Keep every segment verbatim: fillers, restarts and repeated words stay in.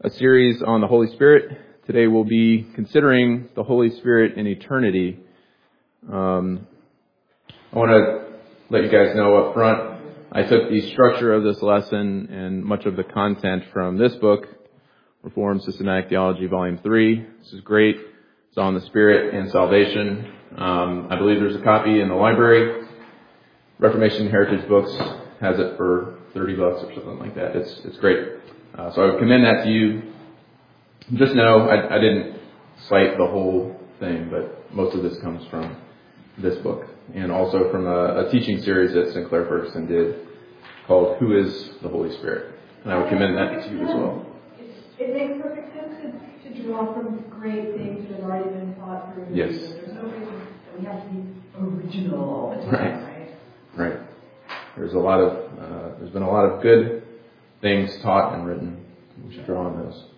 a series on the Holy Spirit. Today we'll be considering the Holy Spirit in eternity. Um, I want to let you guys know up front, I took the structure of this lesson and much of the content from this book, Reformed Systematic Theology, Volume three. This is great. It's on the Spirit and salvation. Um, I believe there's a copy in the library. Reformation Heritage Books has it for thirty bucks or something like that. It's it's great. Uh, so I would commend that to you. Just know I, I didn't cite the whole thing, but most of this comes from this book and also from a, a teaching series that Sinclair Ferguson did called Who is the Holy Spirit? And I would commend that to you as well. It makes perfect sense to, to draw from great things that have already been taught through. Yes. There's no reason that we have to be original all the time, Right. right? Right. There's a lot of uh, there's been a lot of good things taught and written. We should draw on those.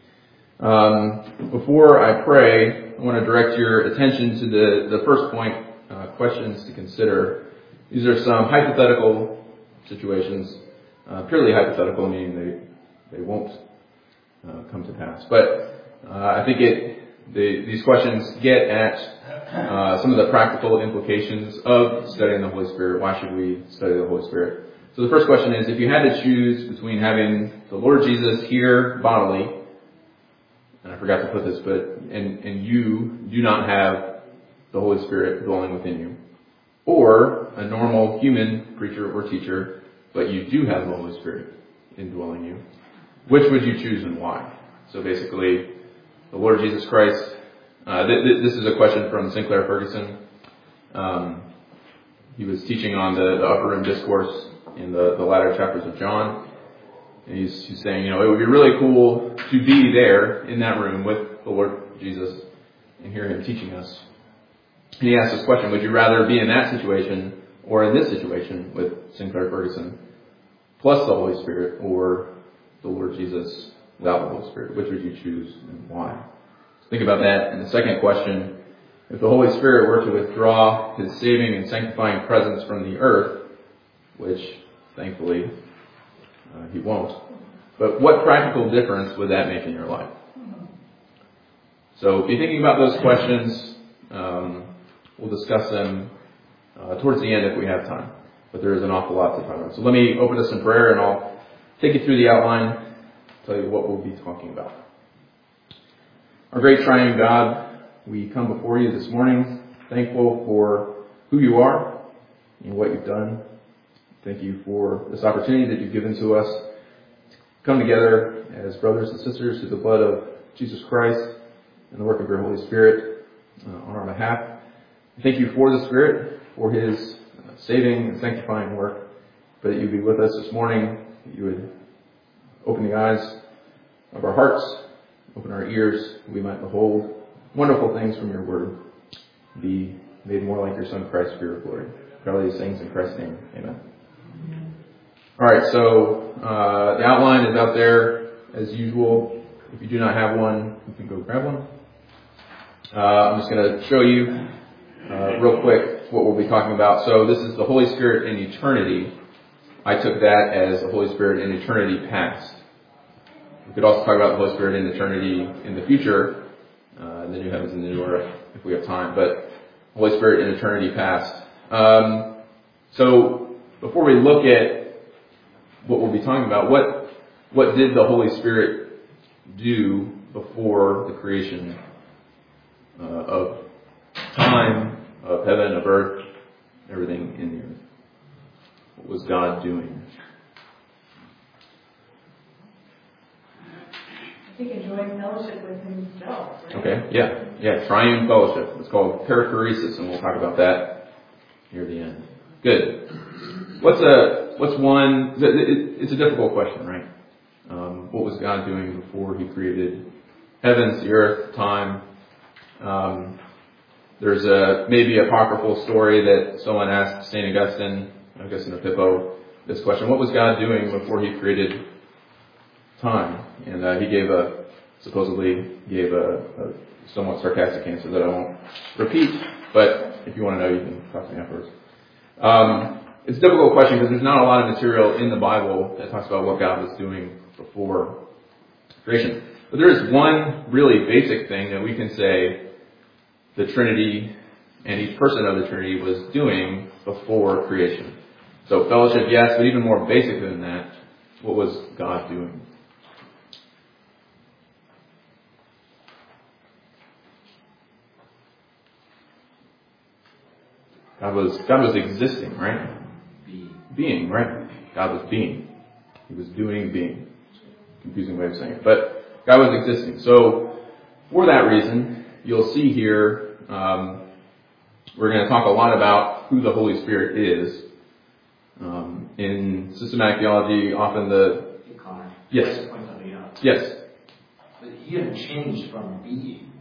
Um, before I pray, I want to direct your attention to the, the first point, uh, questions to consider. These are some hypothetical situations, uh, purely hypothetical, meaning they, they won't uh, come to pass. But uh, I think it the, these questions get at uh, some of the practical implications of studying the Holy Spirit. Why should we study the Holy Spirit? So the first question is, if you had to choose between having the Lord Jesus here bodily, and I forgot to put this, but and, and you do not have the Holy Spirit dwelling within you, or a normal human preacher or teacher, but you do have the Holy Spirit indwelling you, which would you choose and why? So basically, the Lord Jesus Christ, uh, th- th- this is a question from Sinclair Ferguson. Um, he was teaching on the, the Upper Room Discourse in the, the latter chapters of John. And he's, he's saying, you know, it would be really cool to be there in that room with the Lord Jesus and hear him teaching us. And he asked this question, would you rather be in that situation or in this situation with Sinclair Ferguson plus the Holy Spirit, or the Lord Jesus without the Holy Spirit? Which would you choose and why? So think about that. And the second question, if the Holy Spirit were to withdraw his saving and sanctifying presence from the earth, which thankfully uh, he won't, but what practical difference would that make in your life? So be thinking about those questions. Um, we'll discuss them uh, towards the end if we have time, but there is an awful lot to talk about. So let me open us in prayer and I'll take you through the outline, tell you what we'll be talking about. Our great triune God, we come before you this morning, thankful for who you are and what you've done. Thank you for this opportunity that you've given to us to come together as brothers and sisters through the blood of Jesus Christ and the work of your Holy Spirit uh, on our behalf. Thank you for the Spirit, for his uh, saving and sanctifying work, but that you be with us this morning, that you would open the eyes of our hearts, open our ears, that we might behold wonderful things from your word, be made more like your Son Christ for your glory. Pray all these things in Christ's name. Amen. All right, so uh, the outline is out there as usual. If you do not have one, you can go grab one. Uh, I'm just going to show you uh, real quick what we'll be talking about. So this is the Holy Spirit in eternity. I took that as the Holy Spirit in eternity past. We could also talk about the Holy Spirit in eternity in the future, uh, in the new heavens and the new earth, if we have time. But Holy Spirit in eternity past. Um, so before we look at what we'll be talking about, what what did the Holy Spirit do before the creation uh, of time, of heaven, of earth, everything in the earth? What was God doing? I think enjoying fellowship with himself. Right? Okay, yeah, yeah, triune fellowship. It's called perichoresis, and we'll talk about that near the end. Good. What's a what's one? It's a difficult question, right? Um, what was God doing before he created heavens, the earth, time? Um, there's a maybe apocryphal story that someone asked Saint Augustine, Augustine of Hippo, this question: what was God doing before he created time? And uh, he gave a supposedly gave a, a somewhat sarcastic answer that I won't repeat. But if you want to know, you can talk to me afterwards. Um, It's a difficult question because there's not a lot of material in the Bible that talks about what God was doing before creation. But there is one really basic thing that we can say the Trinity and each person of the Trinity was doing before creation. So fellowship, yes, but even more basic than that, what was God doing? God was God was existing, right? Being. Being, right? God was being. He was doing being. Confusing way of saying it. But God was existing. So for that reason, you'll see here, um, we're going to talk a lot about who the Holy Spirit is. Um, in systematic theology, often the... Hey, Connor. Yes. I'd like to point something out. Yes. But he hadn't changed from being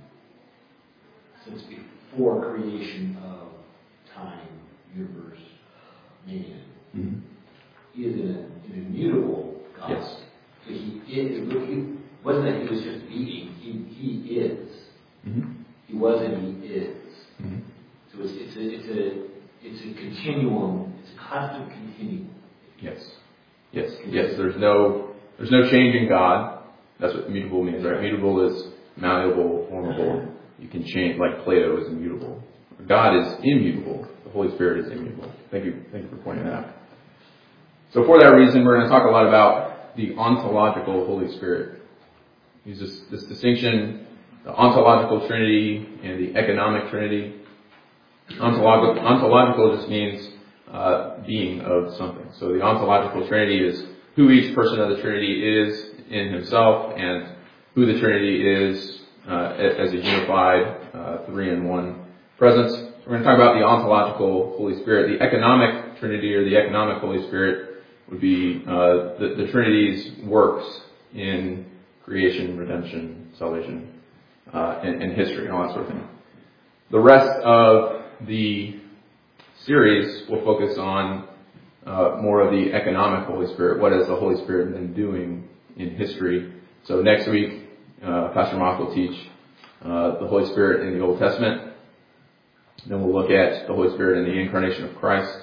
since before creation of time, universe, man. Mm-hmm. He is an, an immutable God. Yes. So he is. It wasn't that he was just being. He he is. Mm-hmm. He was and he is. Mm-hmm. So it's it's a it's a it's a continuum. It's a constant continuum. Yes. Yes. Yes. There's no there's no change in God. That's what immutable means, right? Immutable is malleable, formable. You can change, like Plato is immutable. God is immutable. The Holy Spirit is immutable. Thank you. Thank you for pointing that out. So for that reason, we're going to talk a lot about the ontological Holy Spirit. Use this, this distinction, the ontological Trinity and the economic Trinity. Ontological, ontological just means uh, being of something. So the ontological Trinity is who each person of the Trinity is in himself and who the Trinity is uh, as a unified uh, three-in-one presence. We're going to talk about the ontological Holy Spirit. The economic Trinity or the economic Holy Spirit would be uh, the, the Trinity's works in creation, redemption, salvation, uh, and, and history, and all that sort of thing. The rest of the series will focus on uh, more of the economic Holy Spirit. What has the Holy Spirit been doing in history? So next week, uh, Pastor Mock will teach uh, the Holy Spirit in the Old Testament. Then we'll look at the Holy Spirit in the incarnation of Christ.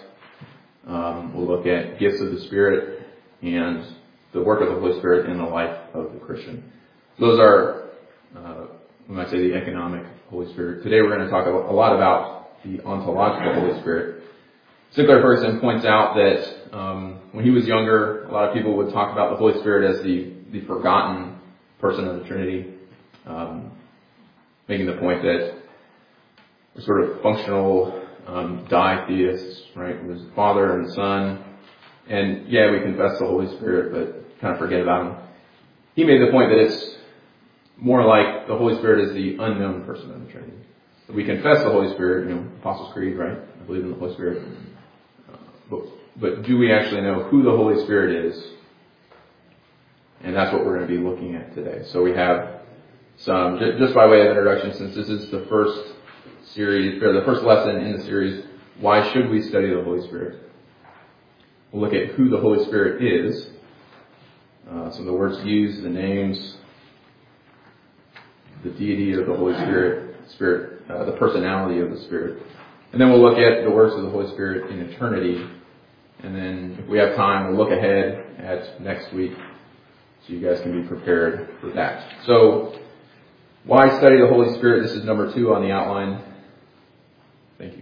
Um, we'll look at gifts of the Spirit and the work of the Holy Spirit in the life of the Christian. Those are, uh, we might say, the economic Holy Spirit. Today we're going to talk a lot about the ontological Holy Spirit. Sinclair Ferguson points out that um, when he was younger, a lot of people would talk about the Holy Spirit as the, the forgotten person of the Trinity, um, making the point that we're sort of functional um, ditheists, right? It was the Father and the Son, and yeah, we confess the Holy Spirit, but kind of forget about him. He made the point that it's more like the Holy Spirit is the unknown person of the Trinity. So we confess the Holy Spirit, you know, Apostles' Creed, right? I believe in the Holy Spirit. Uh, but, but do we actually know who the Holy Spirit is? And that's what we're going to be looking at today. So we have some, just by way of introduction, since this is the first series, or the first lesson in the series, why should we study the Holy Spirit? We'll look at who the Holy Spirit is, uh, some of the words used, the names, the deity of the Holy Spirit, Spirit, uh, the personality of the Spirit. And then we'll look at the works of the Holy Spirit in eternity. And then if we have time, we'll look ahead at next week so you guys can be prepared for that. So, why study the Holy Spirit? This is number two on the outline. Thank you.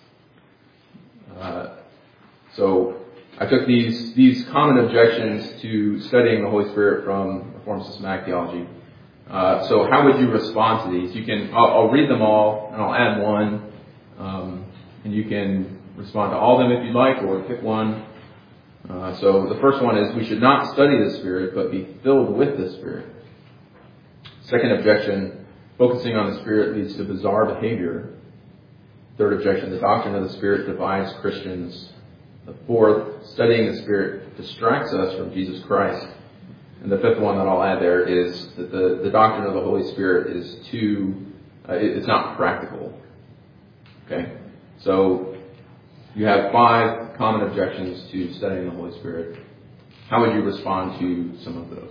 Uh, so, I took these these common objections to studying the Holy Spirit from Reformed Systematic Theology. Uh, so, how would you respond to these? You can. I'll, I'll read them all, and I'll add one, um, and you can respond to all of them if you'd like, or pick one. Uh, so, the first one is we should not study the Spirit, but be filled with the Spirit. Second objection: focusing on the Spirit leads to bizarre behavior. Third objection: the doctrine of the Spirit divides Christians. The fourth: studying the Spirit distracts us from Jesus Christ. And the fifth one that I'll add there is that the, the doctrine of the Holy Spirit is too, uh, it, it's not practical. Okay? So, you have five common objections to studying the Holy Spirit. How would you respond to some of those?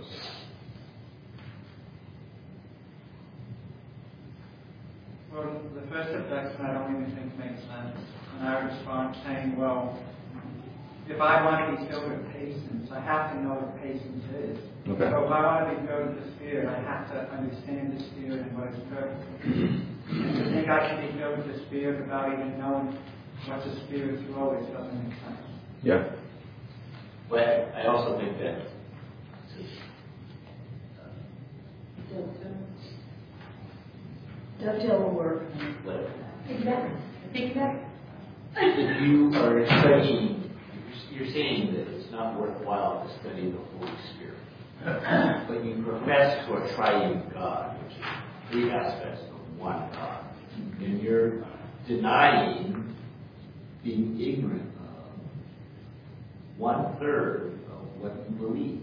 Well, the first objection I don't even think makes sense. And I respond saying, well, if I want to be filled with patience, I have to know what patience is. Okay. So if I want to be filled with the Spirit, I have to understand the Spirit and what His purpose is. And to think I can be filled with the Spirit without even knowing what the Spirit's role is doesn't make sense. Yeah. But I also think that Dovetail will work. whatever. Exactly. Exactly. If you are studying, you're saying that it's not worthwhile to study the Holy Spirit. But you profess to a triune God, which is three aspects of one God. And you're denying being ignorant of one third of what you believe.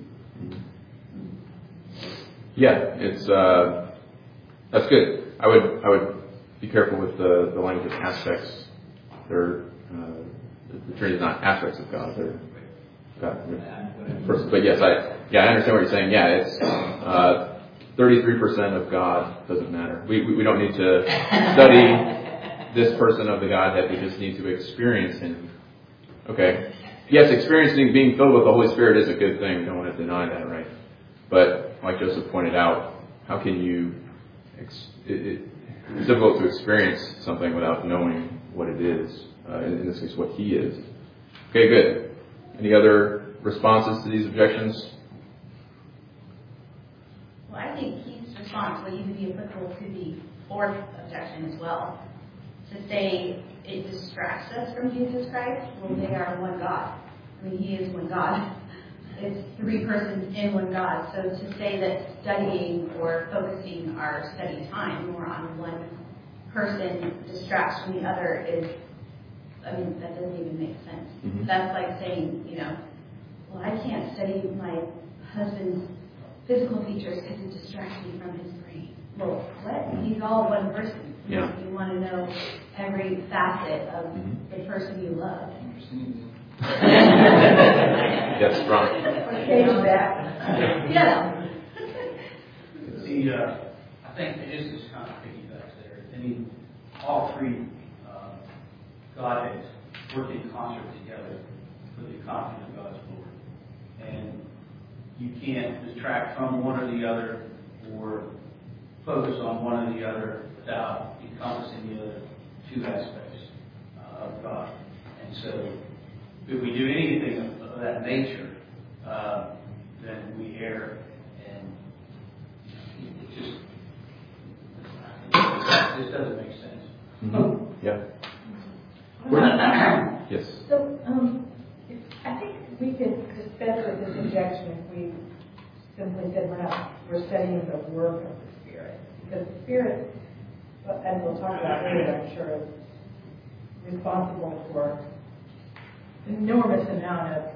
Yeah, it's uh, that's good. I would I would be careful with the, the language of aspects. They're uh, the Trinity is not aspects of God. They're God. They're person. But yes, I yeah I understand what you're saying. Yeah, it's uh, thirty-three percent of God doesn't matter. We, we we don't need to study this person of the Godhead. We just need to experience Him. Okay. Yes, experiencing being filled with the Holy Spirit is a good thing. We don't want to deny that, right? But like Joseph pointed out, how can you? Ex- it, it, it's difficult to experience something without knowing what it is. Uh, in, in this case, what He is. Okay, good. Any other responses to these objections? Well, I think Keith's response would even be applicable to the fourth objection as well. To say it distracts us from Jesus Christ, well, they are one God. I mean, He is one God. It's three persons in one God. So to say that studying or focusing our study time more on one person distracts from the other is, I mean, that doesn't even make sense. Mm-hmm. That's like saying, you know, well, I can't study my husband's physical features because it distracts me from his brain. Well, what? He's all one person. Yeah. You want to know every facet of Mm-hmm. the person you love. Yes, Ron. Change that. Yeah. The, uh, I think it is this kind of piggybacks there. I mean, all three uh, Godheads work in concert together for the accomplishment of God's glory. And you can't detract from one or the other or focus on one or the other without encompassing the other two aspects uh, of God. And so, if we do anything of, of that nature, uh, then we err, and it just it just doesn't make sense. Mm-hmm. Yeah. Yes. So, um, if, I think we could dispense with this objection if we simply said we're not, we're studying the work of the Spirit. Because the Spirit, as we'll talk about later, I'm sure, is responsible for an enormous amount of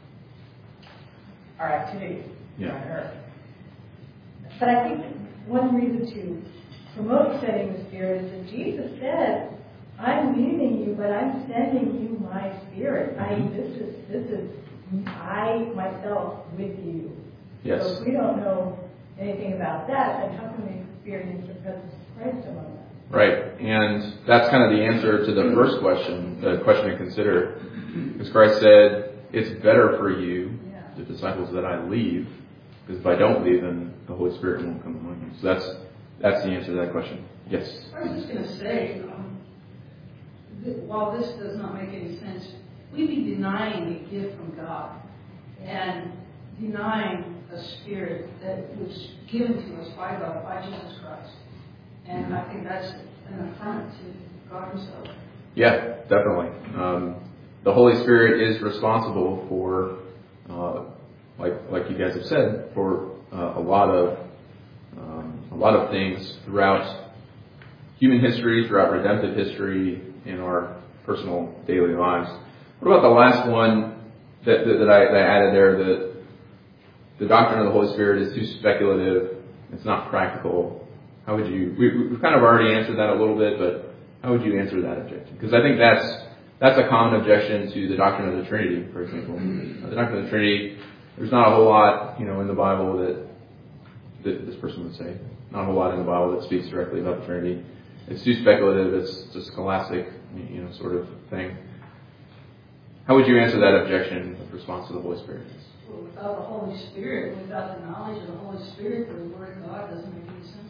our activities Yeah. on earth. But I think one reason to promote studying the Spirit is that Jesus said, I'm leaving you, but I'm sending you my Spirit. I, this is, this is I myself with you. Yes. So if we don't know anything about that, then how can we experience the presence of Christ among us? Right, and that's kind of the answer to the first question, the question to consider. Because Christ said, it's better for you, Yeah. the disciples, that I leave, because if I don't leave, then the Holy Spirit won't come among you. So that's that's the answer to that question. Yes? I was just going to say, um, that while this does not make any sense, we'd be denying a gift from God and denying a spirit that was given to us by God, by Jesus Christ. And I think that's an affront to God Himself. Yeah, definitely. Um, the Holy Spirit is responsible for, uh, like like you guys have said, for uh, a lot of um, a lot of things throughout human history, throughout redemptive history, in our personal daily lives. What about the last one that that, that, I, that I added there? That the doctrine of the Holy Spirit is too speculative. It's not practical. How would you? We, we've kind of already answered that a little bit, but how would you answer that objection? Because I think that's that's a common objection to the doctrine of the Trinity, for example. The doctrine of the Trinity, there's not a whole lot, you know, in the Bible that that this person would say. Not a whole lot in the Bible that speaks directly about the Trinity. It's too speculative. It's just scholastic, you know, sort of thing. How would you answer that objection with response to the Holy Spirit? Well, without the Holy Spirit, without the knowledge of the Holy Spirit, the Word of God doesn't make any sense.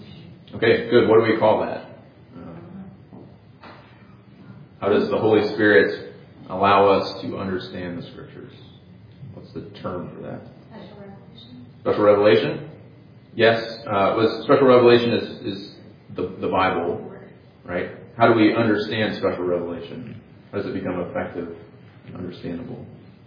Okay, good. What do we call that? How does the Holy Spirit allow us to understand the Scriptures? What's the term for that? Special revelation. Special revelation? Yes. Uh, was special revelation is, is the, the Bible, right? How do we understand special revelation? How does it become effective and understandable?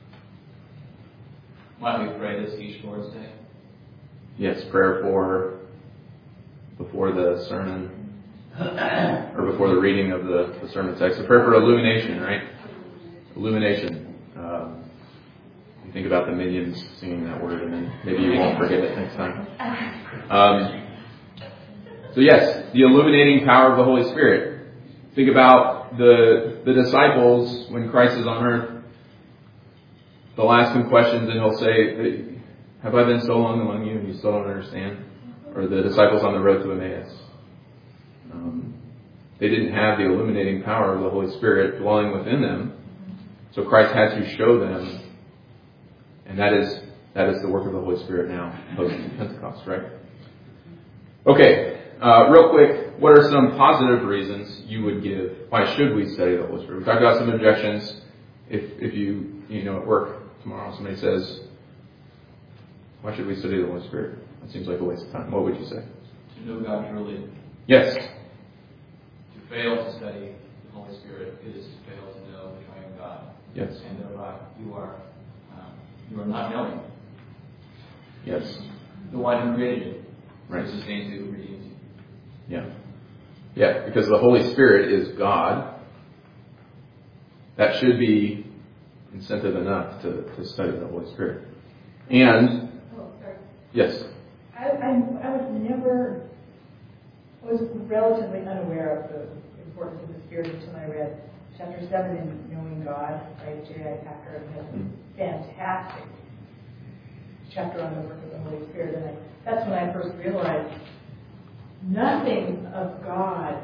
Why don't we pray this each Lord's Day? Yes, prayer for before the sermon or before the reading of the, the sermon text. A prayer for illumination, right? Illumination. Um, you think about the Minions singing that word, and then maybe you won't forget it next time. Um, so yes, the illuminating power of the Holy Spirit. Think about the the disciples when Christ is on earth. They'll ask him questions, and he'll say, "Have I been so long among you, and you still don't understand?" Or the disciples on the road to Emmaus. Um, they didn't have the illuminating power of the Holy Spirit dwelling within them, so Christ had to show them, and that is that is the work of the Holy Spirit now, post Pentecost, right? Okay, uh, real quick, what are some positive reasons you would give? Why should we study the Holy Spirit? We talked about some objections. If if you you know at work tomorrow somebody says, "Why should we study the Holy Spirit?" That seems like a waste of time. What would you say? To know God truly. Yes. To fail to study the Holy Spirit is to fail to know the triune God. Yes. And thereby you are um, you are not knowing Yes. the one who created you, Right. who sustains you, who redeems you. Yeah. Yeah, because the Holy Spirit is God. That should be incentive enough to, to study the Holy Spirit. And, Oh, sorry. yes. I, I, I was never, I was relatively unaware of the importance of the Spirit until I read chapter seven in Knowing God by J I Packer. It has a fantastic chapter on the work of the Holy Spirit. And I, that's when I first realized nothing of God,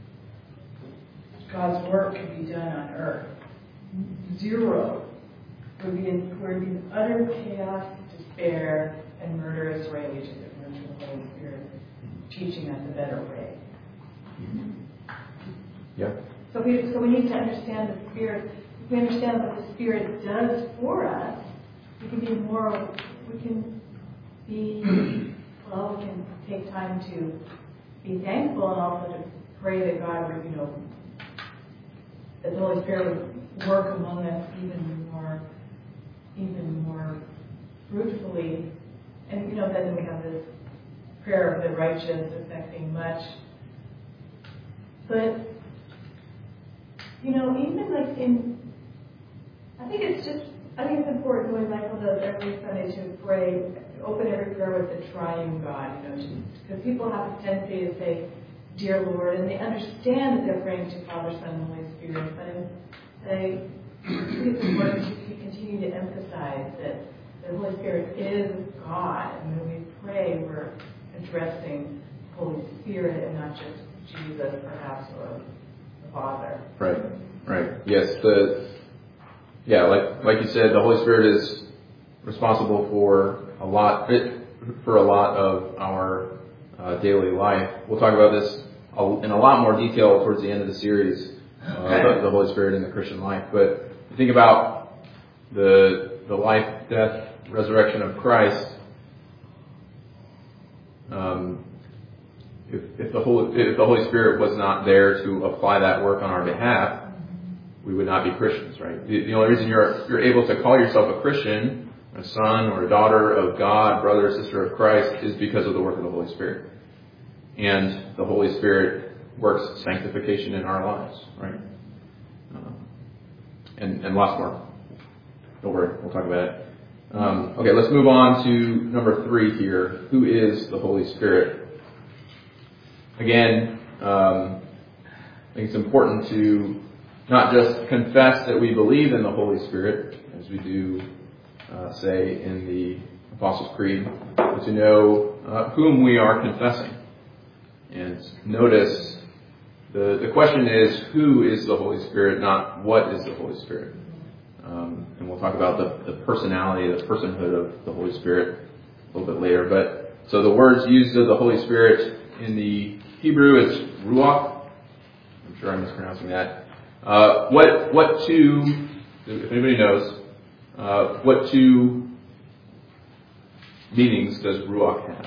God's work could be done on earth. Zero. Would be in, would be in utter chaos, despair, and murderous rage if it weren't for the Holy Spirit teaching us a better way. Yeah. So we so we need to understand the Spirit. If we understand what the Spirit does for us, we can be more. We can be well. We can take time to be thankful and also to pray that God would, you know, that the Holy Spirit would work among us even more, even more fruitfully. And, you know, then we have this prayer of the righteous affecting much. But, you know, even like in, I think it's just, I think it's important when Michael does every Sunday to pray, to open every prayer with the triune God, you know, because people have a tendency to say, "Dear Lord," and they understand that they're praying to Father, Son, and Holy Spirit, but they, I think it's important to continue to emphasize that the Holy Spirit is God, and when we pray, we're addressing the Holy Spirit and not just Jesus, perhaps, or the Father. Right. Right. Yes. The yeah, like like you said, the Holy Spirit is responsible for a lot for a lot of our uh, daily life. We'll talk about this in a lot more detail towards the end of the series, uh, about the Holy Spirit in the Christian life. But think about the the life, death, resurrection of Christ. Um, if, if the Holy if the Holy Spirit was not there to apply that work on our behalf, we would not be Christians, right? The, the only reason you're you're able to call yourself a Christian, a son or a daughter of God, brother or sister of Christ, is because of the work of the Holy Spirit. And the Holy Spirit works sanctification in our lives, right? Uh, and, and lots more. Don't worry, we'll talk about it. Um, okay, let's move on to number three here. Who is the Holy Spirit? Again, um, I think it's important to not just confess that we believe in the Holy Spirit, as we do uh, say in the Apostles' Creed, but to know uh, whom we are confessing. And notice the the question is, who is the Holy Spirit, not what is the Holy Spirit. Um, and we'll talk about the, the personality, the personhood of the Holy Spirit a little bit later. But so the words used of the Holy Spirit In the Hebrew, it's ruach. I'm sure I'm mispronouncing that. Uh, what what two, if anybody knows, uh, what two meanings does ruach have?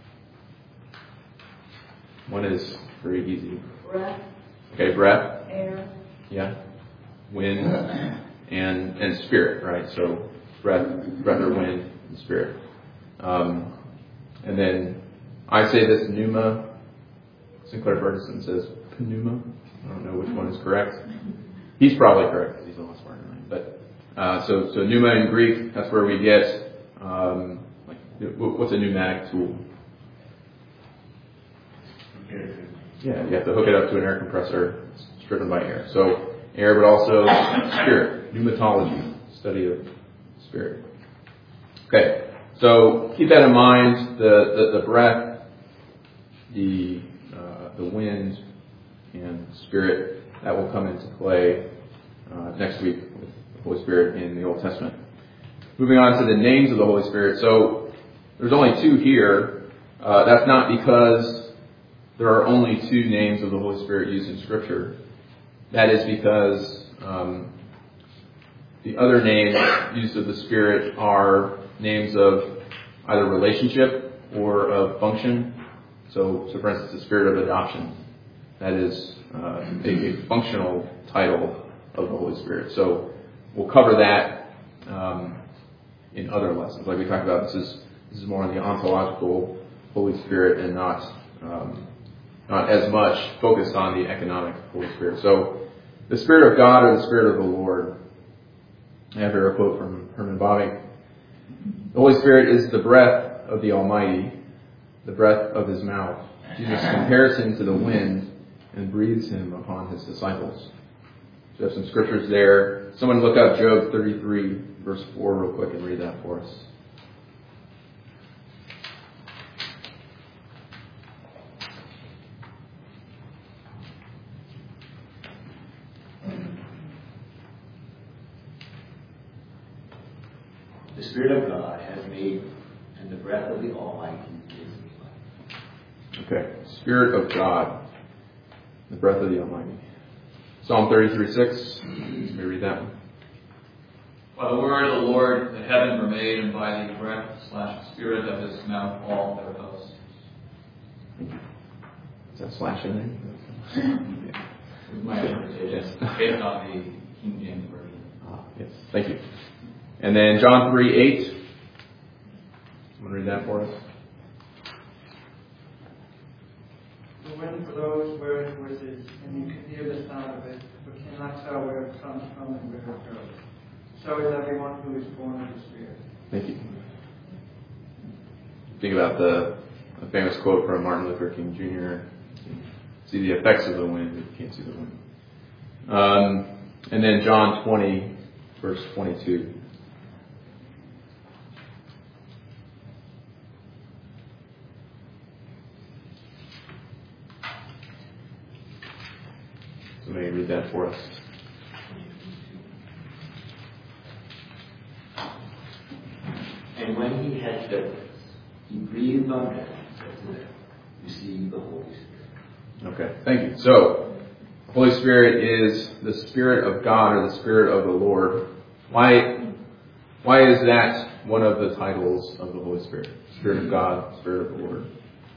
One is very easy. Breath, Okay, breath. air, Yeah. Wind and and spirit, right? So breath, breath or wind and spirit. Um, and then I say this pneuma. Sinclair Ferguson says pneuma. I don't know which one is correct. He's probably correct because he's a lot smarter than I am. But uh, so so pneuma in Greek, that's where we get um, like what's a pneumatic tool? Yeah, you have to hook it up to an air compressor. It's driven by air. So air, but also spirit, pneumatology, study of spirit. Okay, so keep that in mind. The the, the breath, the uh, the wind, and spirit, that will come into play uh, next week with the Holy Spirit in the Old Testament. Moving on to the names of the Holy Spirit. So there's only two here. Uh, that's not because there are only two names of the Holy Spirit used in Scripture. That is because um, the other names used of the Spirit are names of either relationship or of function. So, so for instance, the Spirit of adoption. That is uh, a, a functional title of the Holy Spirit. So we'll cover that um, in other lessons. Like we talked about, this is this is more on the ontological Holy Spirit and not um, not as much focused on the economic Holy Spirit. So the Spirit of God or the Spirit of the Lord. I have here a quote from Herman Bavinck. The Holy Spirit is the breath of the Almighty, the breath of His mouth. Jesus compares Him to the wind and breathes Him upon His disciples. So we have some scriptures there. Someone look up Job thirty-three, verse four real quick and read that for us. The Spirit of God has made, and the breath of the Almighty gives me life. Okay. Spirit of God, the breath of the Almighty. Psalm thirty-three six. Let me read that one. By the word of the Lord the heavens were made, and by the breath slash spirit of His mouth all their hosts. Is that slash in there? My interpretation, based on the King James Version. Ah, yes. Thank you. And then John three eight. Someone read that for us. The wind blows where it wishes, and you can hear the sound of it, but cannot tell where it comes from and where it goes. So is everyone who is born of the Spirit. Thank you. Think about the, the famous quote from Martin Luther King Junior See the effects of the wind, but you can't see the wind. Um, and then John twenty, verse twenty-two. Somebody read that for us. And when He had said this, He breathed on them and said to them, receive the Holy Spirit. Okay, thank you. So, the Holy Spirit is the Spirit of God or the Spirit of the Lord. Why, why is that one of the titles of the Holy Spirit? Spirit of God, Spirit of the Lord.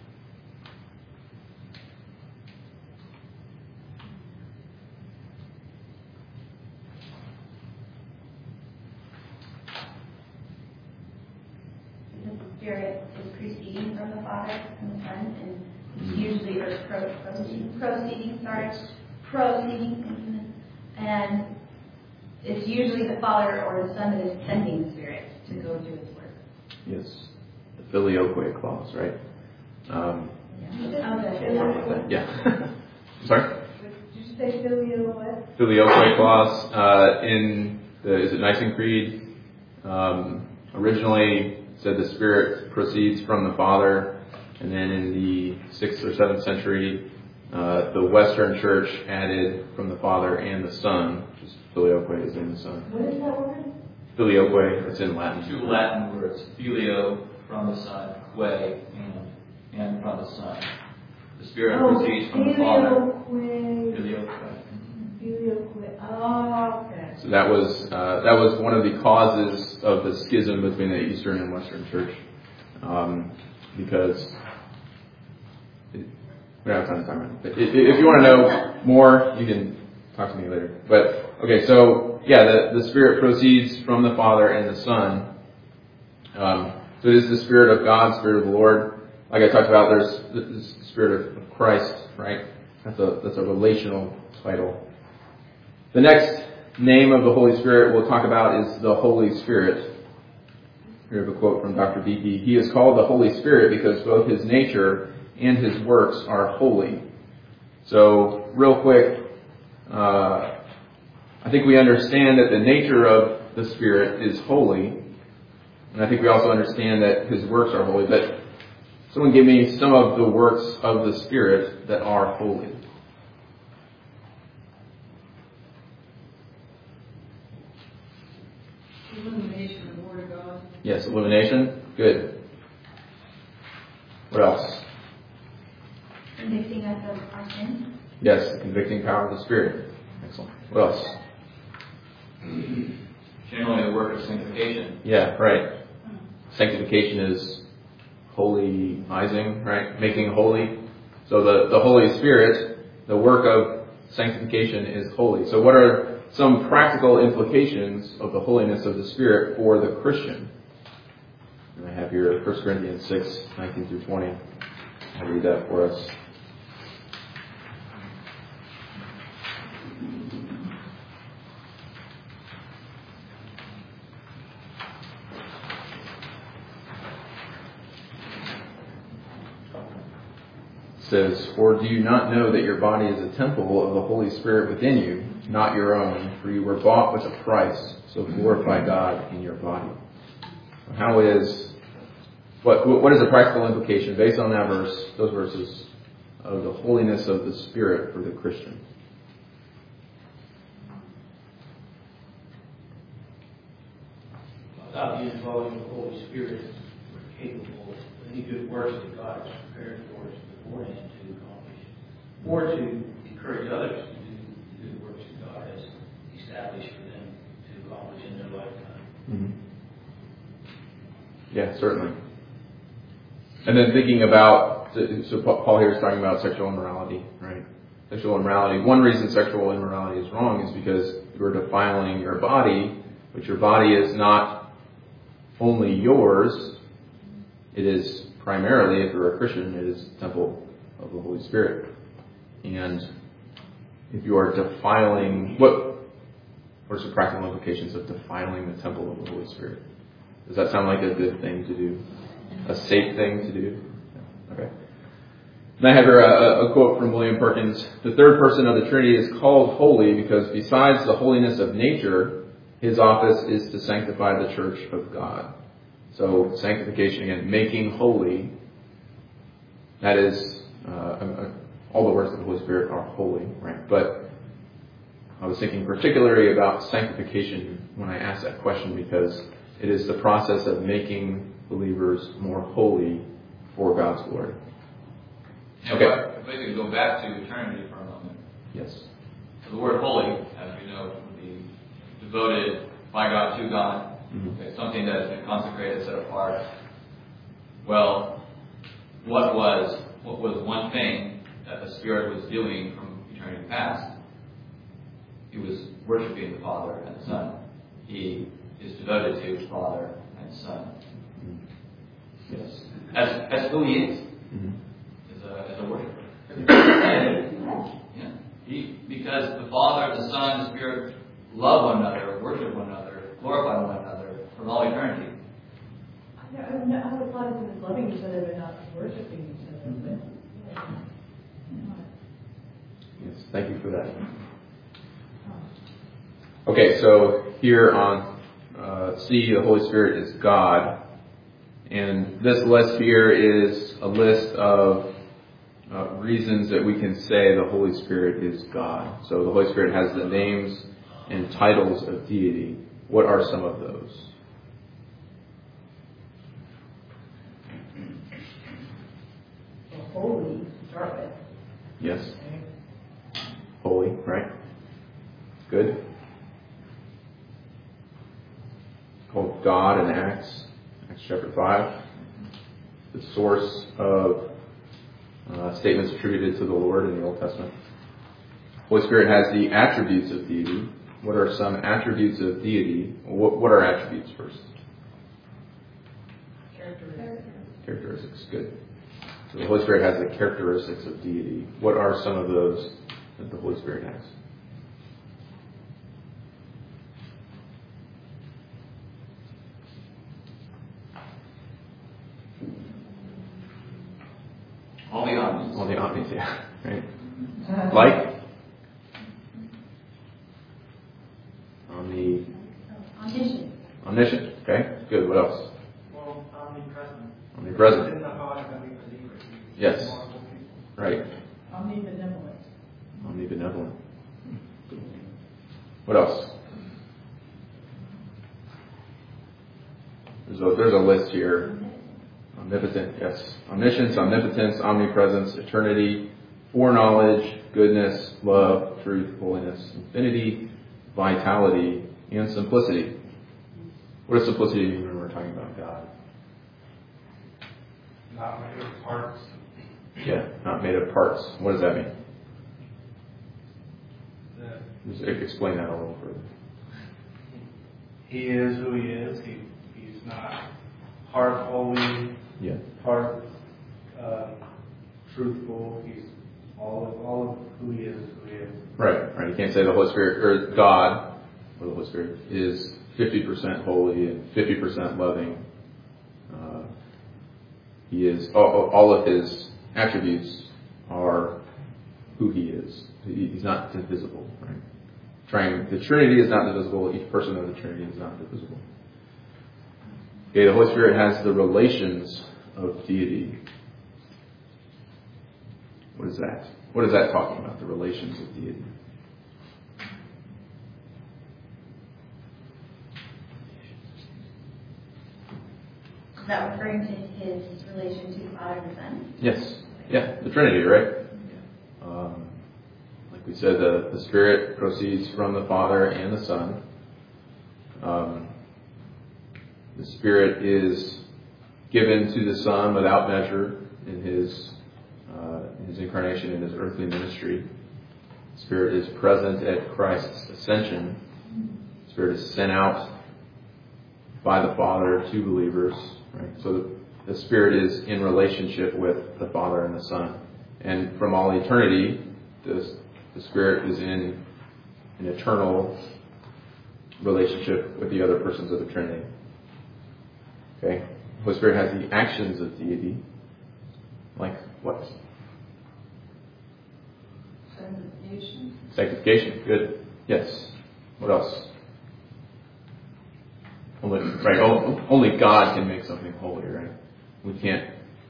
Spirit is preceding from the Father and the Son, and it's usually or pro, proceeding, proceeding, sorry, proceeding, and it's usually the Father or the Son that is sending the Spirit to go do His work. Yes, the filioque clause, right? Um, Yeah. yeah. Sorry? Did you say filio what? Filioque clause uh, in the is it Nicene Creed? Um, originally said the Spirit proceeds from the Father, and then in the sixth or seventh century, uh, the Western Church added from the Father and the Son, which is filioque is in the Son. What is that word? Filioque, it's in Latin. Two Latin words, filio from the Son, que, and, and from the Son. Spirit Oh, proceeds from the Father. filioque. Filioque. Filioque. Oh, okay. So that was uh, that was one of the causes of the schism between the Eastern and Western Church, um, because it, we don't have time to talk about it. But if, if you want to know more, you can talk to me later. But okay, so yeah, the, the Spirit proceeds from the Father and the Son. Um, so it is the Spirit of God, Spirit of the Lord. Like I talked about, there's the Spirit of Christ, right? That's a that's a relational title. The next name of the Holy Spirit we'll talk about is the Holy Spirit. Here have a quote from Doctor Beeke. He is called the Holy Spirit because both his nature and his works are holy. So, real quick, uh, I think we understand that the nature of the Spirit is holy. And I think we also understand that his works are holy. But someone give me some of the works of the Spirit that are holy. Illumination of the Word of God. Yes, illumination. Good. What else? Convicting us of our sin. Yes, the convicting power of the Spirit. Excellent. What else? Generally, the work of sanctification. Yeah, right. Sanctification is holyizing, right? Making holy. So the, the Holy Spirit, the work of sanctification is holy. So what are some practical implications of the holiness of the Spirit for the Christian? And I have here First Corinthians six, nineteen through twenty. I'll read that for us. Says, "For do you not know that your body is a temple of the Holy Spirit within you, not your own? For you were bought with a price, so glorify God in your body." How is what what is the practical implication based on that verse, those verses, of the holiness of the Spirit for the Christian? Without the indwelling of the Holy Spirit, we're capable of any good works that God has prepared for us beforehand to accomplish, or to encourage others to do the good works that God has established for them to accomplish in their lifetime. Mm-hmm. Yeah, certainly. And then thinking about, so Paul here is talking about sexual immorality, right? Sexual immorality. One reason sexual immorality is wrong is because you're defiling your body, but your body is not only yours, it is primarily, if you're a Christian, it is the temple of the Holy Spirit. And if you are defiling, what, what are some practical implications of defiling the temple of the Holy Spirit? Does that sound like a good thing to do? A safe thing to do? Okay. And I have here a, a quote from William Perkins. "The third person of the Trinity is called holy because besides the holiness of nature, his office is to sanctify the church of God." So sanctification, again, making holy, that is, uh, all the works of the Holy Spirit are holy, right? But I was thinking particularly about sanctification when I asked that question because it is the process of making believers more holy for God's glory. Yeah, Okay. but if we could go back to eternity for a moment. Yes. So the word holy, as we know, would be devoted by God to God. Mm-hmm. Okay, something that has been consecrated, set apart. Well, what was what was one thing that the Spirit was doing from eternity past? He was worshiping the Father and the Son. He is devoted to his Father and Son. Mm-hmm. Yes. As as who he is, Mm-hmm. as a as a worshiper. Yeah. He, because the Father, the Son, the Spirit love one another, worship one another, glorify one another from all eternity. I don't know, I always thought of them as loving each other but not worshiping each other. But, yeah. Yes. Thank you for that. Okay, so here on uh, C, the Holy Spirit is God. And this list here is a list of uh, reasons that we can say the Holy Spirit is God. So the Holy Spirit has the names and titles of deity. What are some of those? Well, holy to start with. Yes. Holy, right? Good. Called God in Acts, Acts chapter five. The source of uh, statements attributed to the Lord in the Old Testament. Holy Spirit has the attributes of deity. What are some attributes of deity? What, what are attributes first? Characteristics. Characteristics, good. So the Holy Spirit has the characteristics of deity. What are some of those that the Holy Spirit has? All the omnis. All the omnis, yeah. Right? Like? Omni. Omniscient. Omniscient. Okay, good. What else? Well, omnipresent. Omnipresent. In the heart of every believer. Yes. Right. Omnibenevolent. Omnibenevolent. What else? There's a, there's a list here. Omnipotent, yes. Omniscience, omnipotence, omnipresence, eternity, foreknowledge, goodness, love, truth, holiness, infinity, vitality, and simplicity. What is simplicity when we're talking about God? Not made of parts. Yeah, not made of parts. What does that mean? That Just explain that a little further. he is who he is. He he's not part holy, Yeah. part uh, truthful. He's all of all of who he is, who he is. Right, right. You can't say the Holy Spirit, or God, or the Holy Spirit, is fifty percent holy and fifty percent loving. Uh, he is, all, all of his attributes are who he is. He, he's not divisible, right? Trying, the Trinity is not divisible. Each person of the Trinity is not divisible. Okay, the Holy Spirit has the relations of deity. What is that? What is that talking about, the relations of deity? Is that referring to his relation to the Father and the Son? Yes. Yeah, the Trinity, right? Um, like we said, the, the Spirit proceeds from the Father and the Son. Um, the Spirit is given to the Son without measure in his uh, in his incarnation, in his earthly ministry. The Spirit is present at Christ's ascension. The Spirit is sent out by the Father to believers. Right? So the, the Spirit is in relationship with the Father and the Son. And from all eternity, the, the Spirit is in an eternal relationship with the other persons of the Trinity. Okay? The Holy Spirit has the actions of deity. Like what? Sanctification. Sanctification. Good. Yes. What else? Only, right, only God can make something holy, right? We can't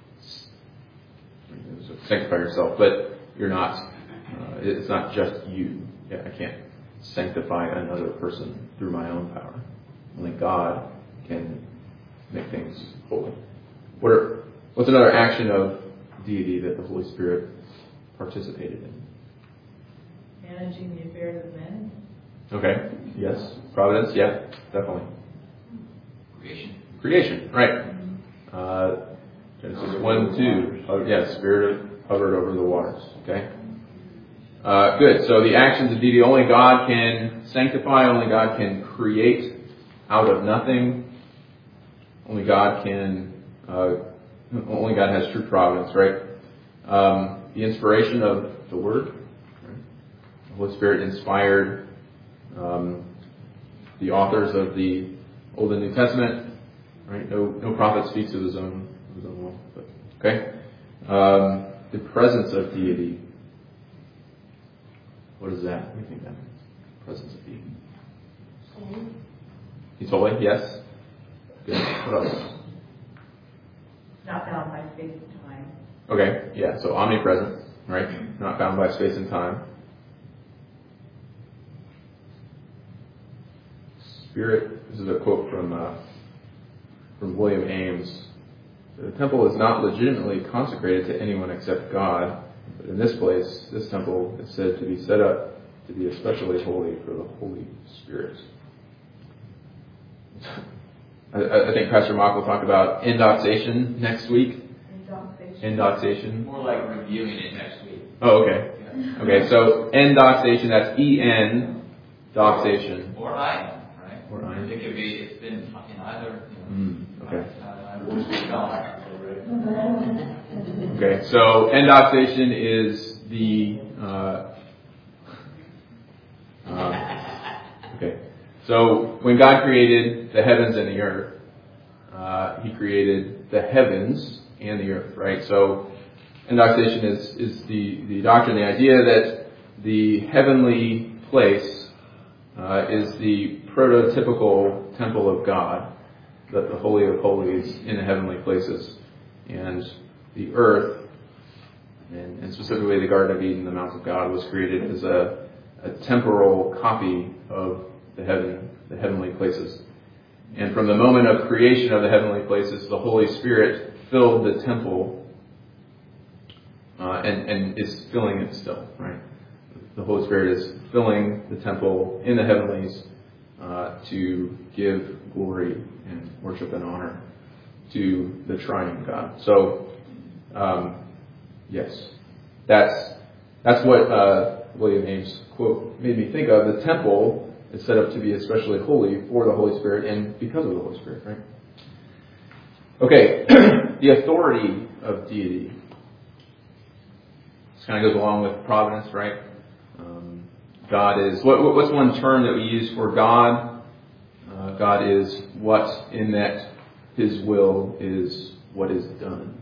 sanctify yourself, but you're not, uh, it's not just you. Yeah, I can't sanctify another person through my own power. Only God can make things holy. What are, what's another action of deity that the Holy Spirit participated in? Managing the affairs of men. Okay, yes. Providence, yeah, definitely. Creation. Creation, right. Uh, Genesis one, two. Oh, yes, Spirit hovered over the waters. Okay. Uh, good. So the actions of deity, only God can sanctify, only God can create out of nothing. Only God can, uh, only God has true providence, right? Um, the inspiration of the Word. Right? The Holy Spirit inspired um, the authors of the Old and New Testament, right? No, no prophet speaks of his own, of his own will. But, okay. Um, the presence of deity. What is that? What do you think that means? Presence of deity. Holy. He's holy. Yes. Good. What else? Not bound by space and time. Okay. Yeah. So omnipresent, right? Not bound by space and time. Spirit. This is a quote from uh, from William Ames. The temple is not legitimately consecrated to anyone except God. But in this place, this temple is said to be set up to be especially holy for the Holy Spirit. I, I think Pastor Mock will talk about indoxation next week. Indoxation. Indoxation. More like reviewing it next week. Oh, okay. Okay, so indoxation, that's E N, doxation. Or I, right? Or I. It could be, it's been in either. You know, Mm, okay. uh, Okay, so indoxation is the, uh, uh, okay. So when God created the heavens and the earth, uh, He created the heavens and the earth, right? So indoxation is, is the, the doctrine, the idea that the heavenly place uh, is the prototypical temple of God, that the Holy of Holies in the heavenly places, and the earth, and, and specifically the Garden of Eden, the Mount of God, was created as a, a temporal copy of the heaven, the heavenly places. And from the moment of creation of the heavenly places, the Holy Spirit filled the temple uh, and, and is filling it still, right? The Holy Spirit is filling the temple in the heavenlies uh, to give glory and worship and honor to the triune God. So, um, yes, that's that's what uh, William Ames' quote made me think of. The temple is set up to be especially holy for the Holy Spirit and because of the Holy Spirit, right? Okay, the authority of deity. This kind of goes along with providence, right? Um, God is, what, what's one term that we use for God? Uh, God is what in that His will is what is done.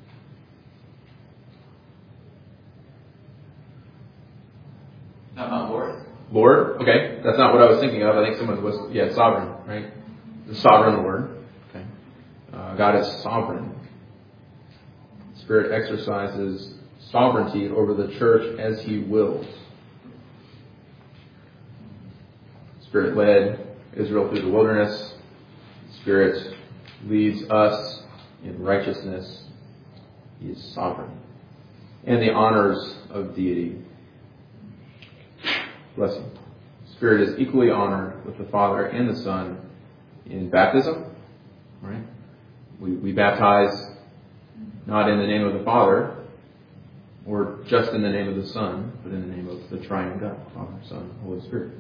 Not my Lord. Lord, okay, that's not what I was thinking of. I think someone was, yeah, sovereign, right? The sovereign Lord. Okay, uh, God is sovereign. The Spirit exercises sovereignty over the church as He wills. The Spirit led Israel through the wilderness. The Spirit leads us in righteousness. He is sovereign. And the honors of deity. Blessing. The Spirit is equally honored with the Father and the Son in baptism. Right? We, we baptize not in the name of the Father or just in the name of the Son, but in the name of the triune God, Father, Son, Holy Spirit.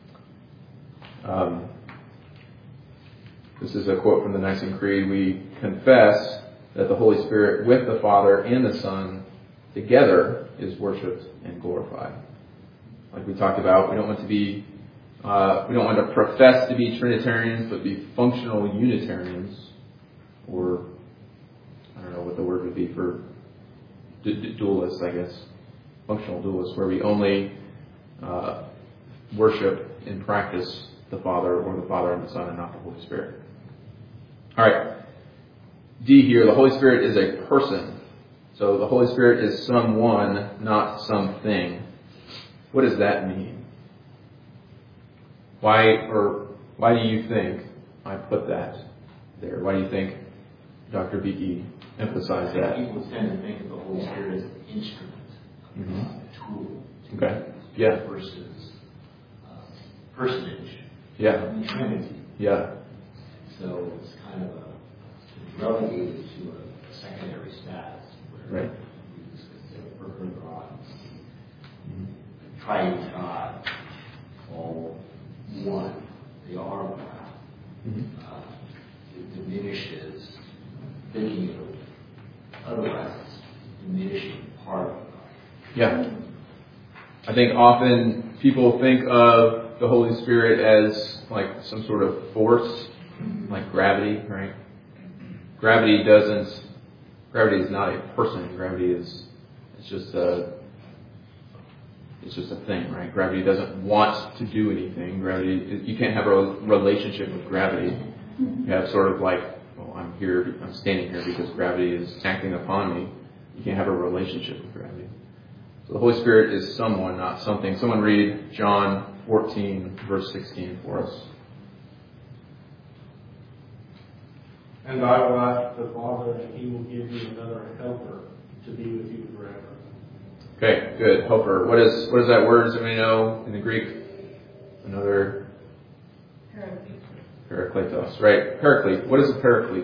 Um, this is a quote from the Nicene Creed. We confess that the Holy Spirit with the Father and the Son together is worshipped and glorified. Like we talked about, we don't want to be, uh, we don't want to profess to be Trinitarians, but be functional Unitarians, or I don't know what the word would be for du- du- dualists, I guess, functional dualists, where we only uh, worship in practice the Father or the Father and the Son and not the Holy Spirit. All right. D here, the Holy Spirit is a person. So the Holy Spirit is someone, not something. What does that mean? Why or why do you think I put that there? Why do you think Doctor Beeke emphasized that? People tend to think of the Holy Spirit as an instrument, Mm-hmm. a tool. Okay. Yeah. Versus uh, personage. Yeah. Of the Trinity. Yeah. So it's kind of a, it's relegated to a, a secondary status. Where Right. we just consider further on. Triune God, all one. They are one. Mm-hmm. Uh, it diminishes thinking of otherwise diminishing part of God. Yeah. I think often people think of the Holy Spirit as like some sort of force, like gravity, right? Gravity doesn't, gravity is not a person. Gravity is, it's just a, it's just a thing, right? Gravity doesn't want to do anything. Gravity, you can't have a relationship with gravity. You have sort of like, well, I'm here, I'm standing here because gravity is acting upon me. You can't have a relationship with gravity. So the Holy Spirit is someone, not something. Someone read John fourteen, verse sixteen for us. And I will ask the Father, and He will give you another helper to be with you forever. Okay, good. Helper. What is what is that word? Does anybody know in the Greek? Another Parakletos, right? Paraclete. What is a paraclete?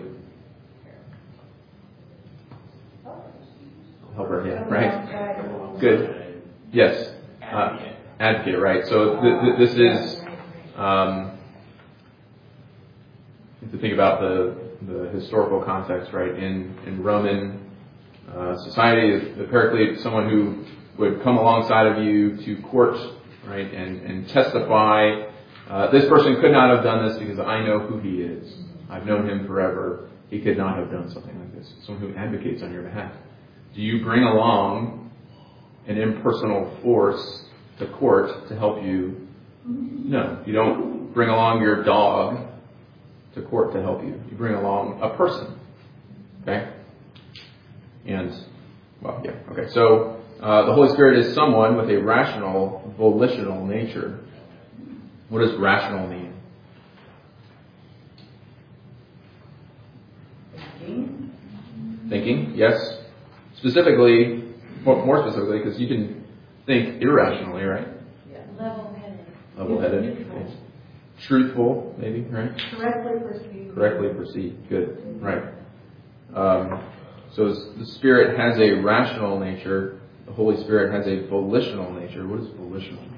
Helper, yeah, right? Good. Yes. Uh, advocate, right? So th- th- this is, um, to think about the, the historical context, right? In, in Roman uh, society, the paraclete is someone who would come alongside of you to court, right? And, and testify. Uh, this person could not have done this because I know who he is. I've known him forever. He could not have done something like this. Someone who advocates on your behalf. Do you bring along an impersonal force to court to help you? No. You don't bring along your dog to court to help you. You bring along a person. Okay? And, well, yeah. Okay. So, uh, the Holy Spirit is someone with a rational, volitional nature. What does rational mean? Thinking. Thinking, yes. Specifically, more specifically, because you can think irrationally, right? Yeah. Level-headed. Level-headed. Okay. Truthful, maybe, right? Correctly perceived. Correctly perceived. Good. Right. Um, so the Spirit has a rational nature. The Holy Spirit has a volitional nature. What does volitional mean?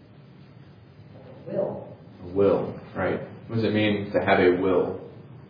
Will. A will, right? What does it mean to have a will?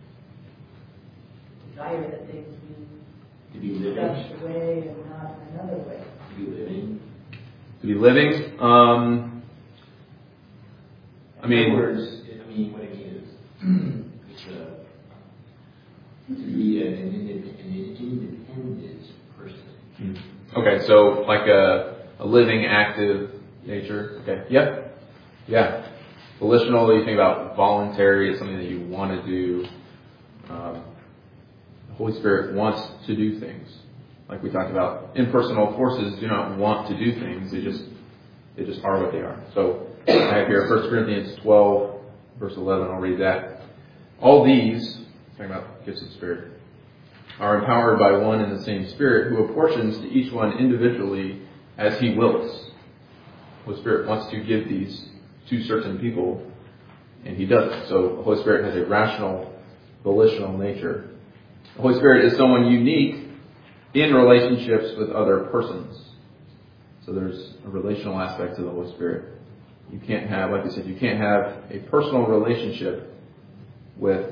Desire that things To be be living. such a way and not another way. To be living. To be living? Um, I mean, In other words, I mean, what it means is it's a, to be an, independent- an independent person. okay, so like a, a living, active nature. Okay, yep. Yeah. Volitional, you think about voluntary, it's something that you want to do. Um, the Holy Spirit wants to do things. Like we talked about, impersonal forces do not want to do things. They just they just are what they are. So I have here First Corinthians twelve, verse eleven. I'll read that. All these, talking about gifts of the Spirit, are empowered by one and the same Spirit, who apportions to each one individually as He wills. The Holy Spirit wants to give these to certain people, and He does it. So the Holy Spirit has a rational, volitional nature. The Holy Spirit is someone unique in relationships with other persons. So there's a relational aspect to the Holy Spirit. You can't have, like I said, you can't have a personal relationship with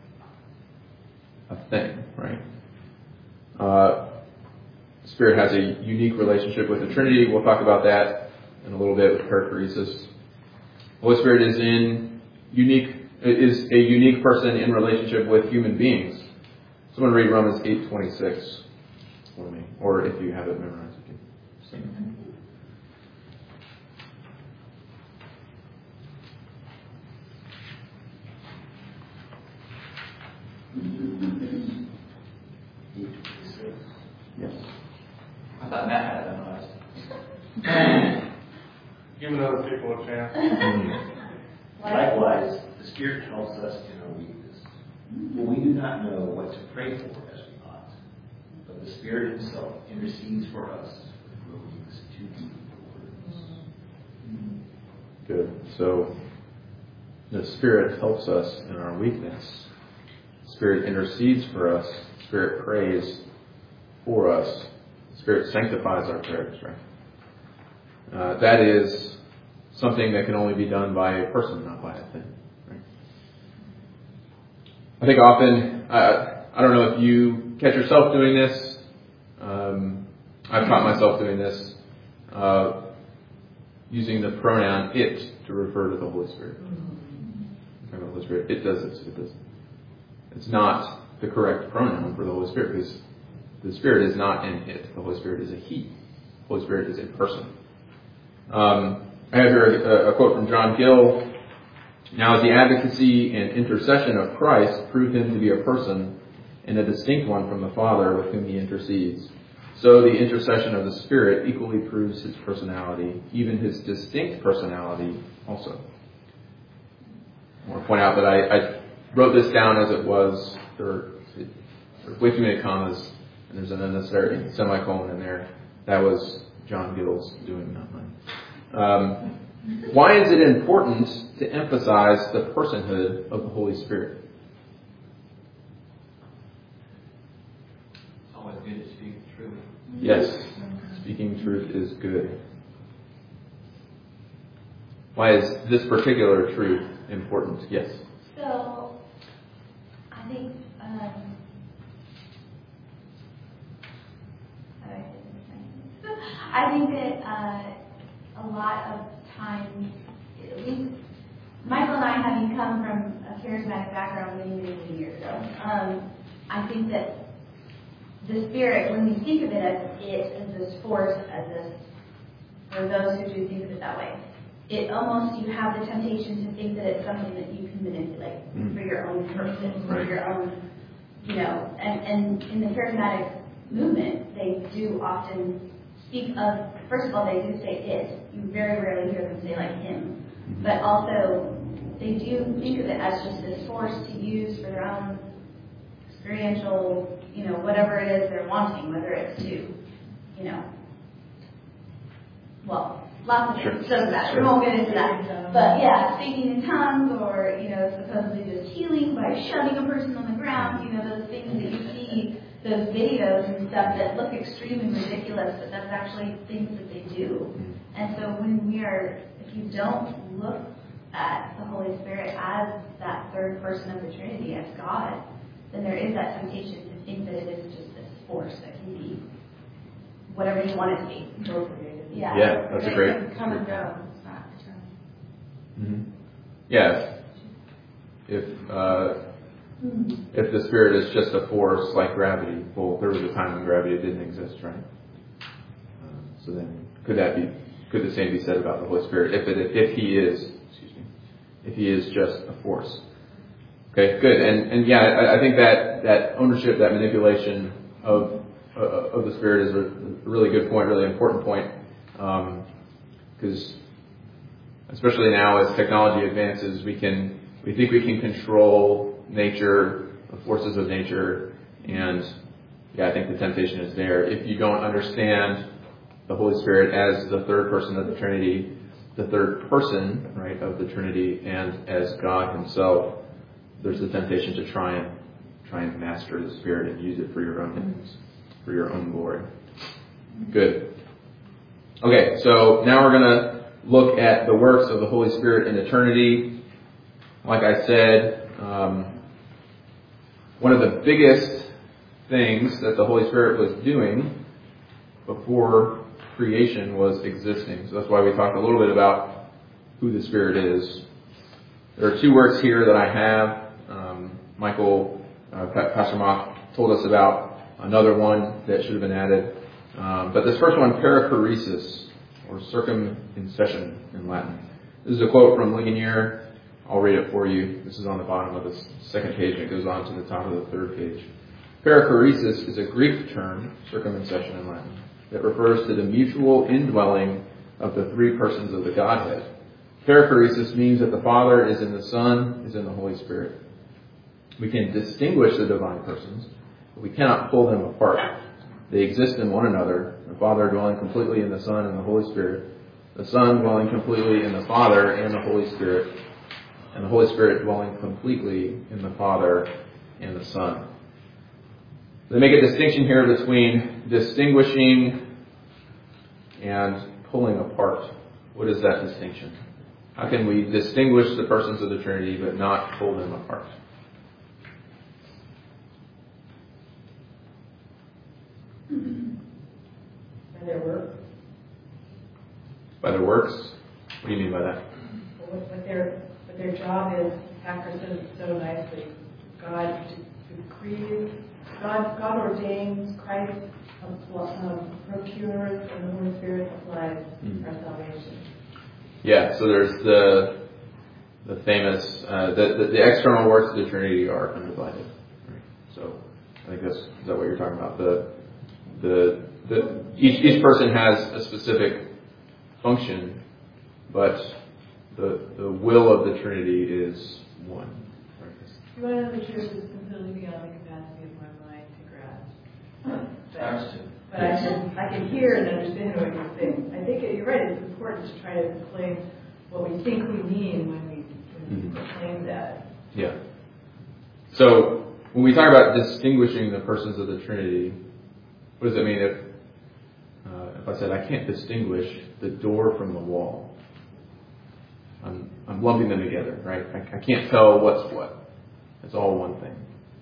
a thing, right? Uh, the Spirit has a unique relationship with the Trinity. We'll talk about that in a little bit with perichoresis. The Holy Spirit is in unique is a unique person in relationship with human beings. Someone read Romans eight twenty-six for me, or if you have it memorized, you can sing it. Yes. I thought Matt had it memorized. Giving other people a chance. Likewise, the Spirit helps us in our weakness. For we do not know what to pray for as we ought, but the Spirit Himself intercedes for us with groanings too deep for words. Good. So the Spirit helps us in our weakness. The Spirit intercedes for us. The Spirit prays for us. The Spirit sanctifies our prayers, right? Uh, that is something that can only be done by a person, not by a thing. Right? I think often, uh, I don't know if you catch yourself doing this. Um, I've caught myself doing this, uh, using the pronoun it to refer to the Holy Spirit. The Holy Spirit, it does this, it does. It's not the correct pronoun for the Holy Spirit because the Spirit is not an it. The Holy Spirit is a He. The Holy Spirit is a person. Um, I have here a, a quote from John Gill. Now, as the advocacy and intercession of Christ prove Him to be a person and a distinct one from the Father with whom He intercedes, so the intercession of the Spirit equally proves His personality, even His distinct personality also. I want to point out that I, I wrote this down as it was. There, there are way too many commas, and there's an unnecessary semicolon in there. That was John Gill's doing, not mine. Um, why is it important to emphasize the personhood of the Holy Spirit? It's always good to speak the truth. Yes, speaking truth is good. Why is this particular truth important? Yes. So, I think, um, how do I say this? I think that uh, a lot of times, at least Michael and I, having come from a charismatic background many, many, many years ago, um, I think that the Spirit, when we think of it as it, as this force, as this, for those who do think of it that way, it almost, you have the temptation to think that it's something that you can manipulate mm. for your own purposes, for your own, you know, and, and in the charismatic movement, they do often speak of, first of all, they do say it. You very rarely hear them say like him. But also, they do think of it as just this force to use for their own experiential, you know, whatever it is they're wanting, whether it's to, you know, well, lots of sure. things, doesn't matter. We won't get into that. But yeah, speaking in tongues or, you know, supposedly just healing by shoving a person on the ground, you know, those things that you see, those videos and stuff that look extremely ridiculous, but that's actually things that they do. And so when we are, if you don't look at the Holy Spirit as that third person of the Trinity, as God, then there is that temptation to think that it is just this force that can be whatever you want it to be. Yeah, yeah, that's a great. Come and go. Mm-hmm. Yeah. If uh, if the Spirit is just a force like gravity, well, there was a time when gravity didn't exist, right? Uh, so then, could that be? Could the same be said about the Holy Spirit? If it if He is, excuse me, if He is just a force. Okay, good. And and yeah, I, I think that that ownership, that manipulation of uh, of the Spirit is a really good point, really important point. Because um, especially now as technology advances, we can we think we can control nature, the forces of nature, and yeah, I think the temptation is there. If you don't understand the Holy Spirit as the third person of the Trinity, the third person, right, of the Trinity, and as God Himself, there's the temptation to try and try and master the Spirit and use it for your own ends, for your own glory. Good. Okay, so now we're going to look at the works of the Holy Spirit in eternity. Like I said, um, one of the biggest things that the Holy Spirit was doing before creation was existing. So that's why we talked a little bit about who the Spirit is. There are two works here that I have. Um, Michael, uh, Pastor Mock told us about another one that should have been added. Um, but this first one, perichoresis, or circumcision in Latin. This is a quote from Ligonier. I'll read it for you. This is on the bottom of the second page, and it goes on to the top of the third page. Perichoresis is a Greek term, circumcision in Latin, that refers to the mutual indwelling of the three persons of the Godhead. Perichoresis means that the Father is in the Son, is in the Holy Spirit. We can distinguish the divine persons, but we cannot pull them apart. They exist in one another, the Father dwelling completely in the Son and the Holy Spirit, the Son dwelling completely in the Father and the Holy Spirit, and the Holy Spirit dwelling completely in the Father and the Son. They make a distinction here between distinguishing and pulling apart. What is that distinction? How can we distinguish the persons of the Trinity but not pull them apart? By their work. By their works? What do you mean by that? Well, what, what their what their job is, Packer says it so nicely. God created, God God ordains, Christ um, procures, and the Holy Spirit applies mm. our salvation. Yeah. So there's the the famous uh, the, the the external works of the Trinity are undivided. Right? So I think that's is that what you're talking about? The the the each each person has a specific function, but the the will of the Trinity is one. Right? You want to know the truth is completely beyond the capacity of my mind to grasp. Ours too. But I can, I can hear and understand what you're saying. I think you're right, it's important to try to proclaim what we think we mean when we, when we Mhm. proclaim that. Yeah. So when we talk about distinguishing the persons of the Trinity, what does it mean if uh, if I said I can't distinguish the door from the wall? I'm I'm lumping them together, right? I, I can't tell what's what. It's all one thing.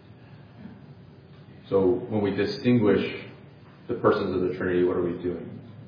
So when we distinguish the persons of the Trinity, what are we doing?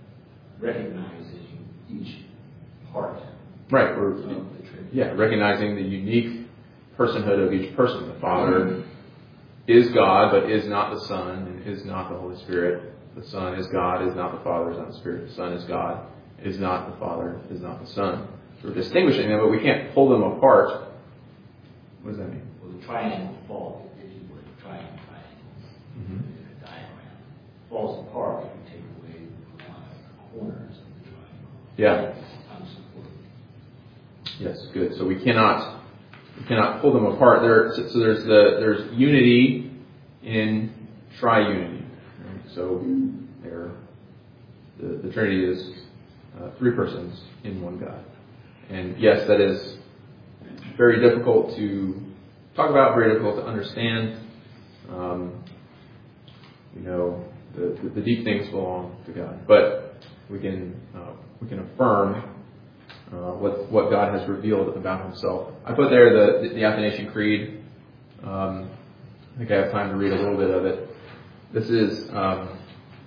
Recognizing each part Right. We're of the Trinity. yeah, recognizing the unique personhood of each person. The Father is God, but is not the Son, and is not the Holy Spirit. The Son is God, is not the Father, is not the Spirit. The Son is God, is not the Father, is not the Son. So we're distinguishing them, but we can't pull them apart. What does that mean? Well, the triangle falls, if you were to try and triangle Mm-hmm. in a diagram, falls apart if you take away the corners of the triangle. Yeah. It's unsupported. Yes, good. So we cannot we cannot pull them apart. There, so, so there's the there's unity in triunity. Right? So there, the, the Trinity is uh, three persons in one God. And yes, that is very difficult to talk about, very difficult to understand. Um, you know, the, the, the deep things belong to God, but we can uh, we can affirm uh, what what God has revealed about Himself. I put there the the Athanasian Creed. Um, I think I have time to read a little bit of it. This is um,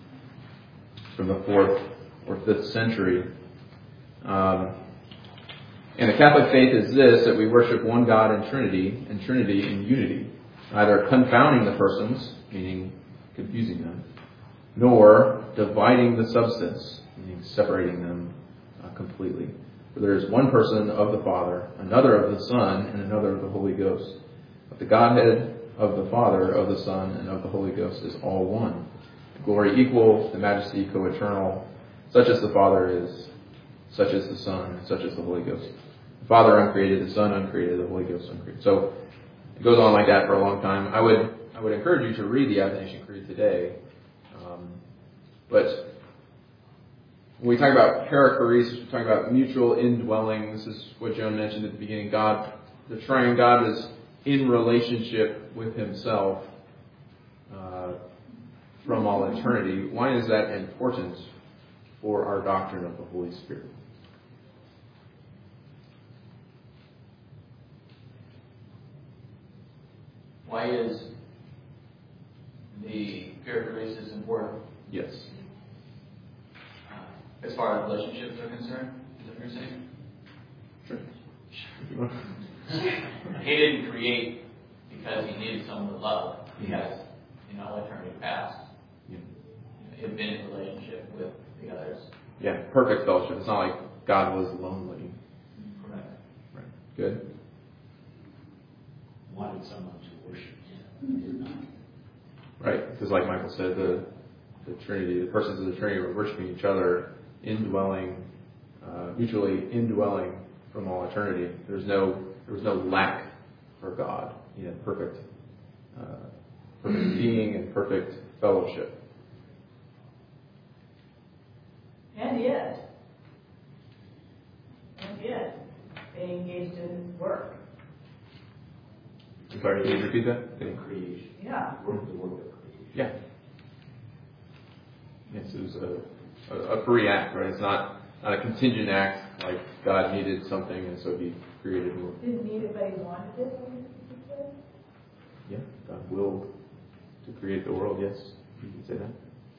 from the fourth or fifth century. Um, and the Catholic faith is this, that we worship one God in Trinity, and Trinity in unity, neither confounding the persons, meaning confusing them, nor dividing the substance, meaning separating them uh, completely. For there is one person of the Father, another of the Son, and another of the Holy Ghost. But the Godhead of the Father, of the Son, and of the Holy Ghost is all one. The glory equal, the majesty co-eternal, such as the Father is, such as the Son, and such as the Holy Ghost. The Father uncreated, the Son uncreated, the Holy Ghost uncreated. So it goes on like that for a long time. I would I would encourage you to read the Athanasian Creed today. Um, but when we talk about perichoresis, we talk about mutual indwelling. This is what Joan mentioned at the beginning. God, the triune God, is in relationship with Himself uh, from all eternity. Why is that important for our doctrine of the Holy Spirit? Why is the perichoresis important? Yes. Uh, as far as relationships are concerned, is that what you're saying? Sure. He didn't create because He needed someone to love. He has, in all eternity past, Yeah. He had been in relationship with the others. Yeah, perfect fellowship. It's not like God was lonely. Correct. Right. Good. Wanted someone to worship Him, did not. Right, because like Michael said, the the Trinity, the persons of the Trinity were worshiping each other, indwelling, uh, mutually indwelling from all eternity. There's no there was no lack for God. He had perfect, uh, perfect being and perfect fellowship. And yet, and yet, they engaged in work. I'm sorry, can you repeat that? The creation. Yeah. Work the work of creation. Yeah. Yes, it was a, a, a free act, right? It's not, not a contingent act, like God needed something and so He created more. Didn't need it, but He wanted it. Yeah, God willed to create the world, yes. You can say that.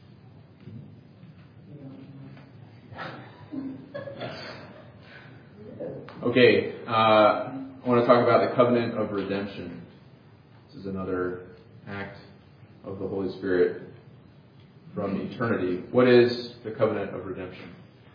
Okay, uh, I want to talk about the covenant of redemption. This is another act of the Holy Spirit from eternity. What is the covenant of redemption?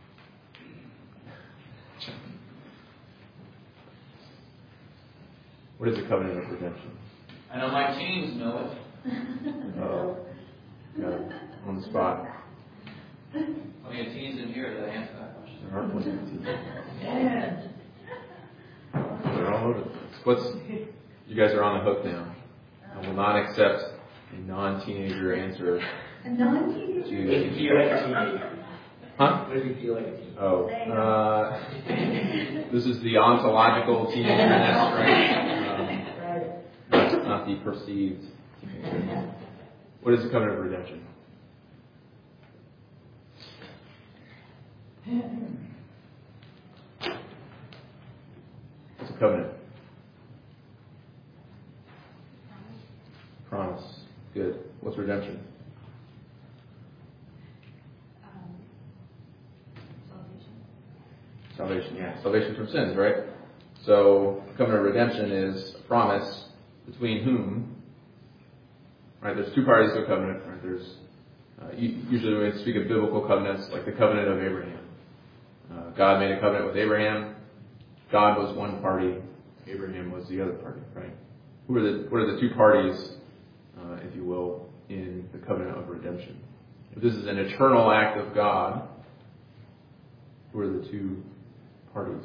What is the covenant of redemption? I know my teens know it. Uh-oh. Got it on the spot. How many teens in here that answer that question? There are plenty of teens. Yeah. They're all over the place. What's, you guys are on the hook now. I will not accept a non-teenager answer A non-teenager? What if you feel like a teenager? Huh? What if you feel like a teenager? Oh, uh, this is the ontological teenagerness, right? Um, not, not the perceived teenager. What is the covenant of redemption? What's a covenant? Promise. Good. What's redemption? Um, salvation. Salvation, yeah. Salvation from sins, right? So, covenant of redemption is a promise between whom? Right, there's two parties to a covenant. Right? There's uh, usually when we speak of biblical covenants, like the covenant of Abraham. Uh, God made a covenant with Abraham. God was one party. Abraham was the other party, right? Who are the what are the two parties, uh, if you will, in the covenant of redemption? If this is an eternal act of God, who are the two parties?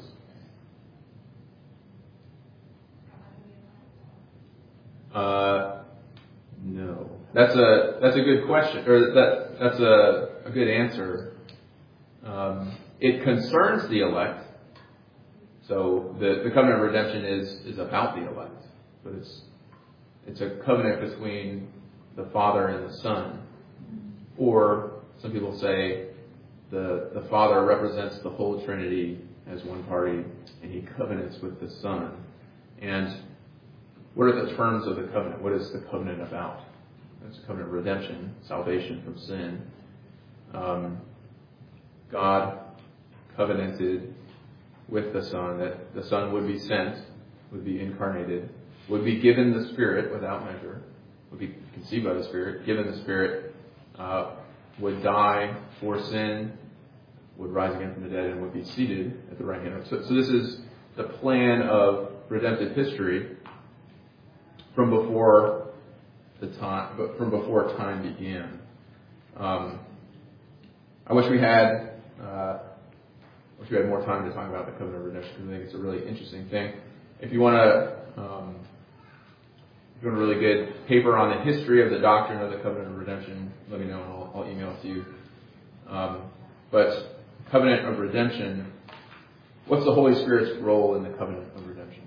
Uh, no. That's a that's a good question, or that that's a, a good answer. Um, it concerns the elect. So the, the covenant of redemption is is about the elect, but it's it's a covenant between the Father and the Son. Or some people say the the Father represents the whole Trinity as one party, and he covenants with the Son. And what are the terms of the covenant? What is the covenant about? It's a covenant of redemption, salvation from sin. Um, God covenanted with the Son that the Son would be sent, would be incarnated, would be given the Spirit without measure, would be conceived by the Spirit, given the Spirit, uh, would die for sin, would rise again from the dead, and would be seated at the right hand. So, so this is the plan of redemptive history from before the time, but from before time began. Um, I wish we had. Uh, I wish we had more time to talk about the covenant of redemption because I think it's a really interesting thing. If you want to, um, if you want a really good paper on the history of the doctrine of the covenant of redemption, let me know and I'll, I'll email it to you. Um, but covenant of redemption, what's the Holy Spirit's role in the covenant of redemption?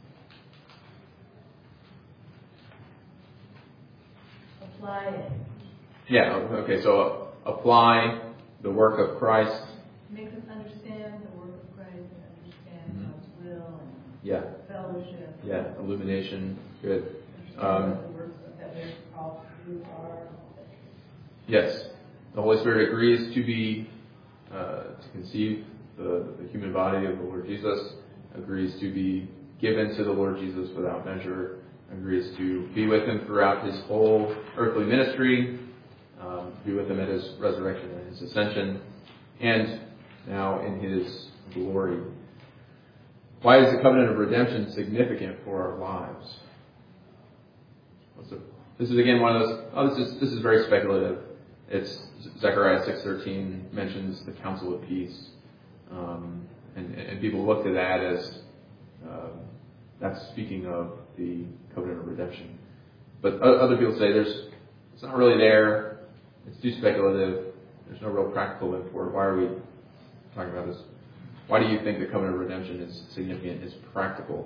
Apply it. Yeah. Okay. So uh, apply the work of Christ. Makes us understand the work of Christ and understand Mm-hmm. God's will and Yeah. fellowship. Yeah. Illumination. Good. Understand Um, what the works that we're called to do are. Yes. The Holy Spirit agrees to be, uh, to conceive the, the human body of the Lord Jesus, agrees to be given to the Lord Jesus without measure, agrees to be with him throughout his whole earthly ministry, um, be with him at his resurrection and his ascension, and now in his glory. Why is the covenant of redemption significant for our lives? What's the, this is again one of those, oh, this is, this is very speculative. It's Zechariah six thirteen mentions the council of peace. Um, and, and people look to that as uh, that's speaking of the covenant of redemption. But other people say there's it's not really there. It's too speculative. There's no real practical import. Why are we talking about this? Why do you think the covenant of redemption is significant, is practical?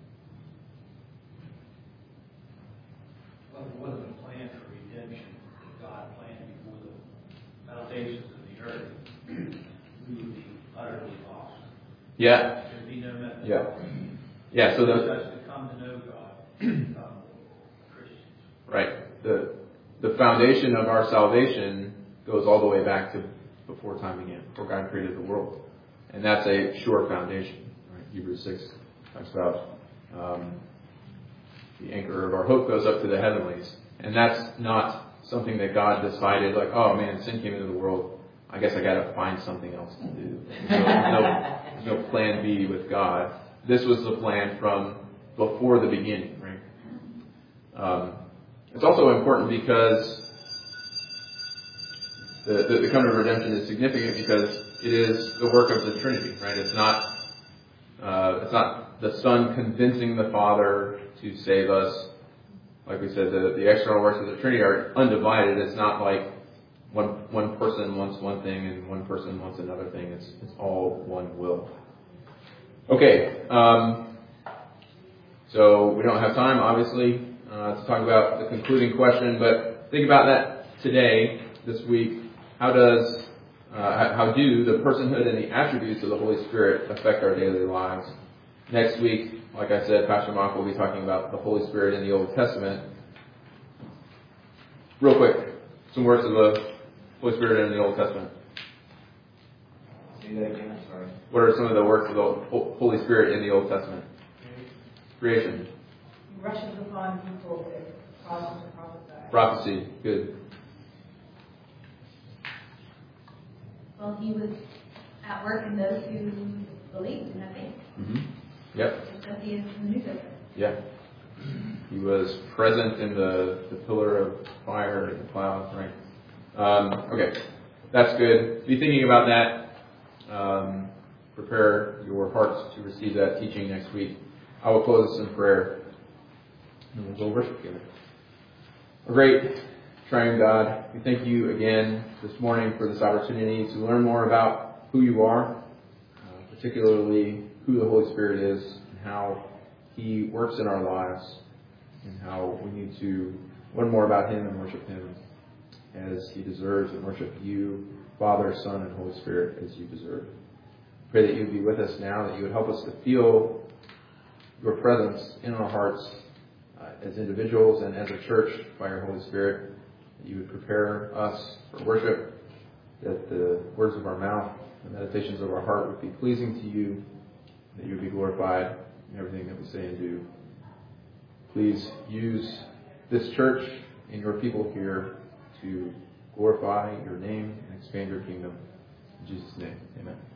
Well, it wasn't a plan for redemption that God planned before the foundations of the earth. We would be utterly lost. Yeah. There'd be no method. Yeah. Yeah. So the Just to come to know God, become Christians. right. The the foundation of our salvation goes all the way back to before time began, before God created the world. And that's a sure foundation. Right? Hebrews six talks about um, the anchor of our hope goes up to the heavenlies. And that's not something that God decided, like, oh man, sin came into the world. I guess I got to find something else to do. There's no, no, there's no plan B with God. This was the plan from before the beginning, right? Um, it's also important because the, the, the covenant of redemption is significant because it is the work of the Trinity, right? It's not uh, it's not the Son convincing the Father to save us. Like we said, the, the external works of the Trinity are undivided. It's not like one one person wants one thing and one person wants another thing. It's it's all one will. Okay, um, so we don't have time, obviously, uh, to talk about the concluding question, but think about that today, this week. How does uh, how do the personhood and the attributes of the Holy Spirit affect our daily lives? Next week, like I said, Pastor Mock will be talking about the Holy Spirit in the Old Testament. Real quick, some words of the Holy Spirit in the Old Testament. Say that again, I'm sorry. What are some of the works of the Holy Spirit in the Old Testament? Creation. He rushes upon people that cause them to prophesy. Prophecy. Good. Well, he was at work in those who believed in that faith. Mm-hmm. Yep. Just as he is in the New Testament. Yeah. He was present in the, the pillar of fire and the cloud, right? Um, okay. That's good. Be thinking about that. Um, prepare your hearts to receive that teaching next week. I will close this in prayer. And we'll go worship together. A great triune God, we thank you again this morning for this opportunity to learn more about who you are, uh, particularly who the Holy Spirit is and how He works in our lives and how we need to learn more about Him and worship Him as He deserves and worship you, Father, Son, and Holy Spirit as you deserve. Pray that you would be with us now, that you would help us to feel your presence in our hearts uh, as individuals and as a church by your Holy Spirit, that you would prepare us for worship, that the words of our mouth, the meditations of our heart would be pleasing to you, that you would be glorified in everything that we say and do. Please use this church and your people here to glorify your name and expand your kingdom. In Jesus' name, amen.